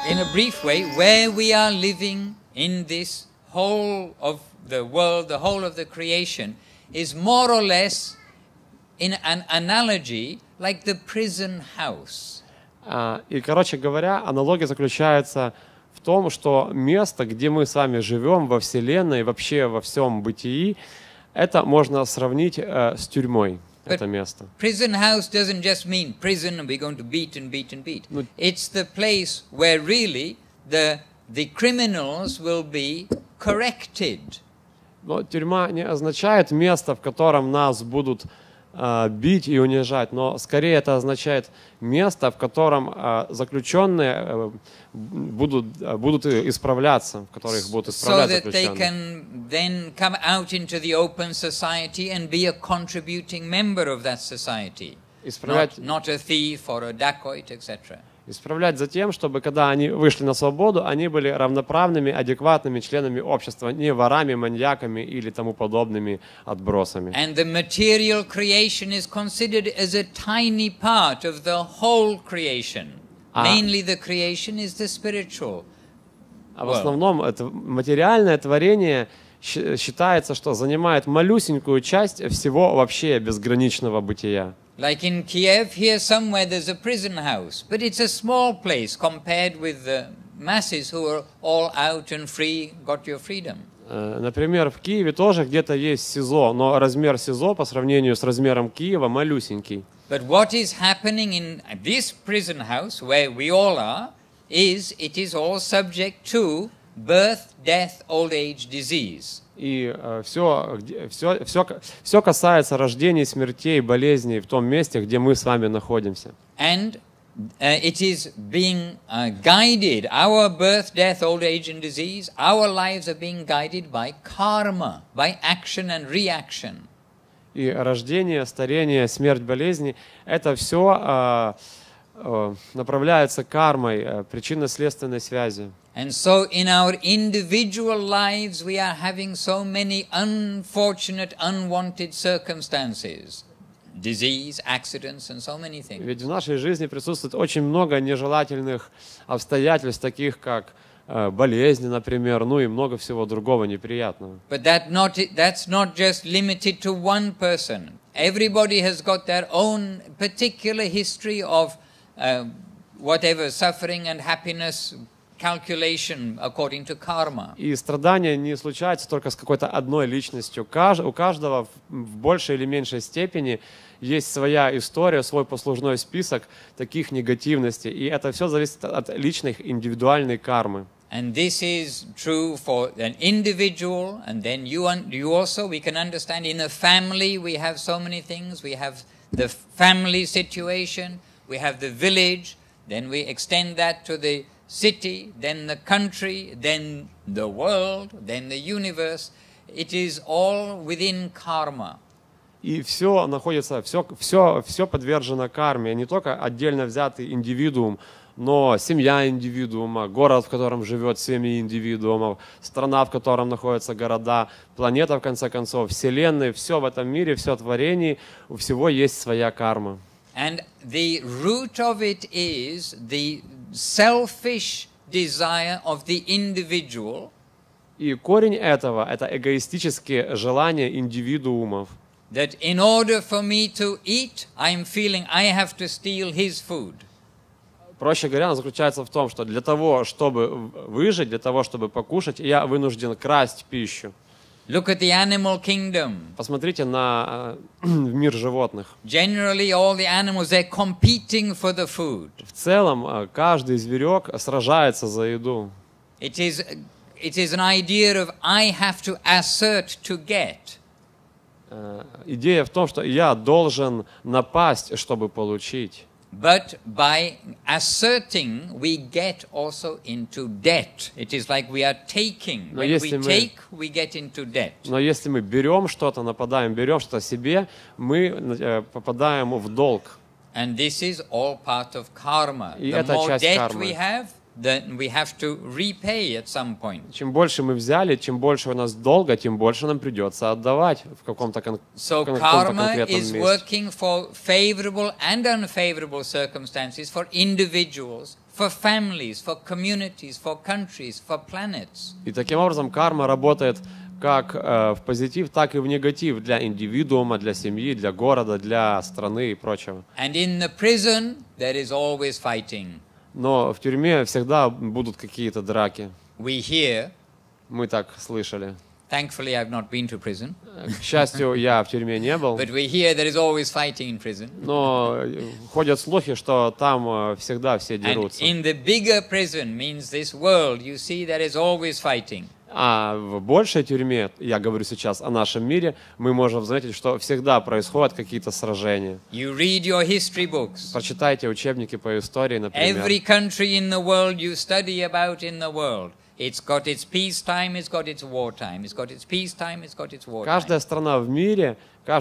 in a brief way, where we are living in this whole of the world, the whole of the creation, is more or less in an analogy like the prison house. И, короче говоря, аналогия заключается в том, что место, где мы с вами живем во Вселенной, вообще во всем бытии, это можно сравнить с тюрьмой. Это место. Prison house doesn't just mean prison and we're going to beat and beat and beat. It's the place where really the criminals will be corrected. Но тюрьма не означает место, в котором нас будут бить и унижать, но скорее это означает место, в котором заключенные будут исправляться, в которых их будут исправлять заключенные. So that they can then come out into the open society and be a contributing member of that society, not a thief or a dacoit, etc. Исправлять за тем, чтобы когда они вышли на свободу, они были равноправными, адекватными членами общества, не ворами, маньяками или тому подобными отбросами. And the material creation is considered as a tiny part of the whole creation. Mainly the creation is the spiritual. А в основном это материальное творение считается, что занимает малюсенькую часть всего вообще безграничного бытия. Like in Kiev, here somewhere there's a prison house, but it's a small place compared with the masses who are all out and free, got your freedom. Например, в Киеве тоже где-то есть СИЗО, но размер СИЗО по сравнению с размером Киева малюсенький. But what is happening in this prison house, where we all are, is it is all subject to birth, death, old age, disease. И все касается рождений, смертей, болезней в том месте, где мы с вами находимся. And it is being guided, our birth, death, old age and disease, our lives are being guided by karma, by action and reaction. И рождение, старение, смерть, болезни – это все направляется кармой, причинно-следственной связи. And so in our individual lives we are having so many unfortunate, unwanted circumstances, disease, accidents and so many things. Ведь в нашей жизни присутствует очень много нежелательных обстоятельств, таких как болезни, например, ну и много всего другого неприятного. But that's not just limited to one person. Everybody has got their own particular history of whatever suffering and happiness calculation according to karma. И страдания не случаются только с какой-то одной личностью. У каждого в большей или меньшей степени есть своя история, свой послужной список таких негативностей. И это все зависит от личных, индивидуальной кармы. And this is true for an individual, and then you also, we can understand in a family we have so many things. We have the family situation, we have the village, then we extend that to the city, then the country, then the world, then the universe. It is all within karma. И все находится, все подвержено карме, не только отдельно взятый индивидуум, но семья индивидуума, город, в котором живет семьи индивидуумов, страна, в котором находятся города, планета, в конце концов, вселенная, все в этом мире, все творение, у всего есть своя карма. And the root of it is the selfish desire of the individual. И корень этого – это эгоистические желания индивидуумов. That in order for me to eat, I'm feeling I have to steal his food. Проще говоря, оно заключается в том, что для того, чтобы выжить, для того, чтобы покушать, я вынужден красть пищу. Look at the animal kingdom. Посмотрите на мир животных. Generally, all the animals, they're competing for the food. В целом, каждый зверек сражается за еду. It is an idea of I have to assert to get. Идея в том, что я должен напасть, чтобы получить. But by asserting, we get also into debt. It is like we are taking. When we take, we get into debt. Но если мы берем что-то, нападаем, берем что-то себе, мы попадаем в долг. And this is all part of karma. И The это more часть debt кармы. we have, then we have to repay at some point. Чем больше мы взяли, чем больше у нас долга, тем больше нам придется отдавать в каком-то So конкретном karma is месте. working for favorable and unfavorable circumstances for individuals, for families, for communities, for countries, for planets. И таким образом карма работает как в позитив, так и в негатив для индивидуума, для семьи, для города, для страны и прочего. And in the prison, there is always fighting. Но в тюрьме всегда будут какие-то драки. We hear, Мы так слышали. thankfully I've not been to prison, К счастью, я в тюрьме не был, but we hear there is always fighting in prison. но ходят слухи, что там всегда все And дерутся. in the bigger prison, means this world, you see there is always fighting. А в большей тюрьме, я говорю сейчас о нашем мире, мы можем заметить, что всегда происходят какие-то сражения. You read your history books. Прочитайте учебники по истории, например. Every country in the world you study about in the world, it's got its peacetime, it's got its wartime, it's got its peacetime, it's got its wartime. Каждая страна в мире,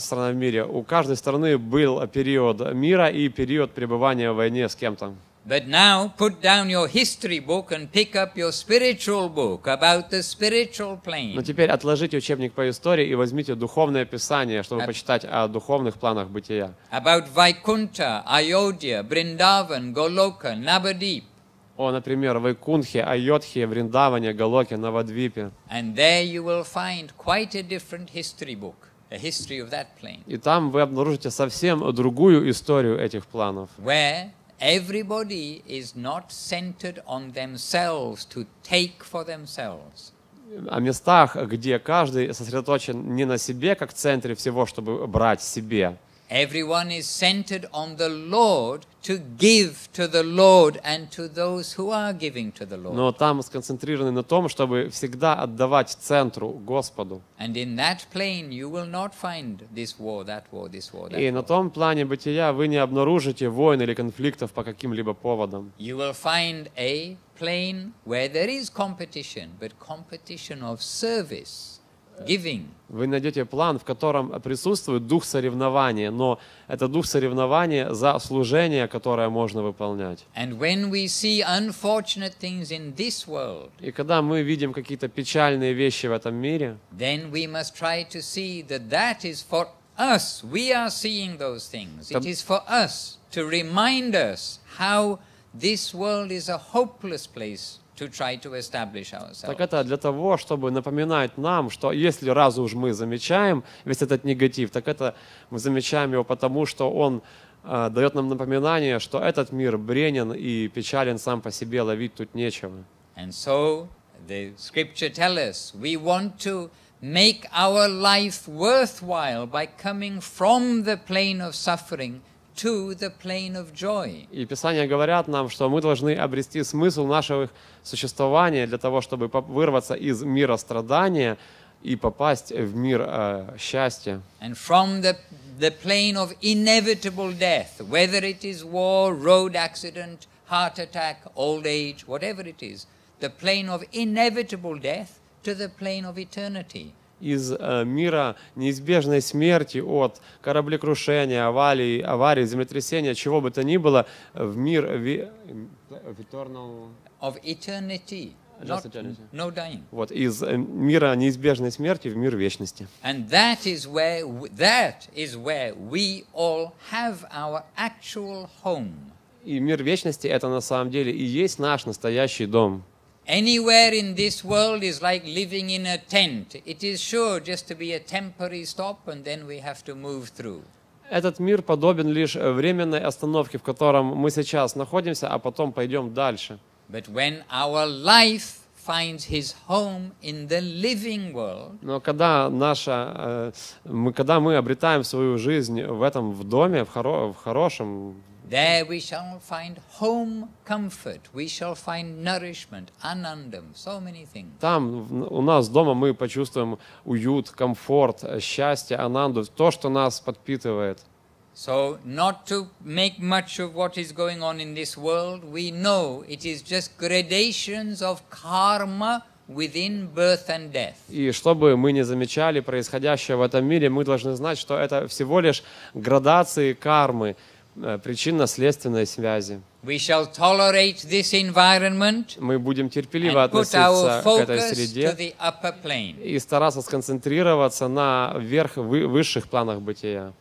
у каждой страны был период мира и период пребывания в войне с кем-то. But now put down your history book and pick up your spiritual book about the spiritual Но plane. теперь отложите учебник по истории и возьмите духовное писание, чтобы почитать о духовных планах бытия. About Vaikunta, Ayodhya, Brindavan, Goloka, Navadip. О, например, Вайкунтхе, Айодхе, Вриндаване, Галоке, Навадвипе. And there you will find quite a different history book, a history of that plane, И там вы обнаружите совсем другую историю этих планов, where everybody is not centered on themselves to take for themselves. о местах, где каждый сосредоточен не на себе, как в центре всего, чтобы брать себе. Everyone is centered on the Lord to give to the Lord and to those who are giving to the Lord. Но там сконцентрированы на том, чтобы всегда отдавать центру Господу. And in that plane you will not find this war, that war, this war, that И на war. том плане бытия вы не обнаружите войн или конфликтов по каким-либо поводам. You will find a plane where there is competition, but competition of service, giving. Вы найдете план, в котором присутствует дух соревнования, но это дух соревнования за служение, которое можно выполнять. And when we see unfortunate things in this world, И когда мы видим какие-то печальные вещи в этом мире, then we must try to see that that is for us. We are seeing those things. It is for us to remind us how this world is a hopeless place to try to establish ourselves. так это для того, чтобы напоминать нам, что если раз уж мы замечаем весь этот негатив, так это мы замечаем его потому, что он дает нам напоминание, что этот мир бренен и печален сам по себе, ловить тут нечего. And so the scripture tells us we want to make our life worthwhile by coming from the plane of suffering to the plane of joy. И Писания говорят нам, что мы должны обрести смысл нашего существования для того, чтобы вырваться из мира страдания и попасть в мир счастья. And from the plane of inevitable death, whether it is war, road accident, heart attack, old age, whatever it is, the plane of inevitable death to the plane of eternity. Из мира неизбежной смерти, от кораблекрушения, аварий, землетрясения, чего бы то ни было, в мир Of eternity. Just eternity. No dying. Вот, из мира неизбежной смерти в мир вечности. And that is where we all have our actual home. И мир вечности — это на самом деле и есть наш настоящий дом. Anywhere in this world is like living in a tent. It is sure just to be a temporary stop and then we have to move through. Этот мир подобен лишь временной остановке, в котором мы сейчас находимся, а потом пойдем дальше. But when our life finds his home in the living world, Но когда мы обретаем свою жизнь в доме, в хорошем, there we shall find home comfort, we shall find nourishment, anandam, so many things. там у нас дома мы почувствуем уют, комфорт, счастье, ананду, то, что нас подпитывает. So not to make much of what is going on in this world, we know it is just gradations of karma within birth and death. И чтобы мы не замечали происходящее в этом мире, мы должны знать, что это всего лишь градации кармы, причинно-следственной связи. We shall tolerate this environment Мы будем терпеливо and put our относиться к этой focus to среде the upper plane. и стараться сконцентрироваться на высших планах бытия.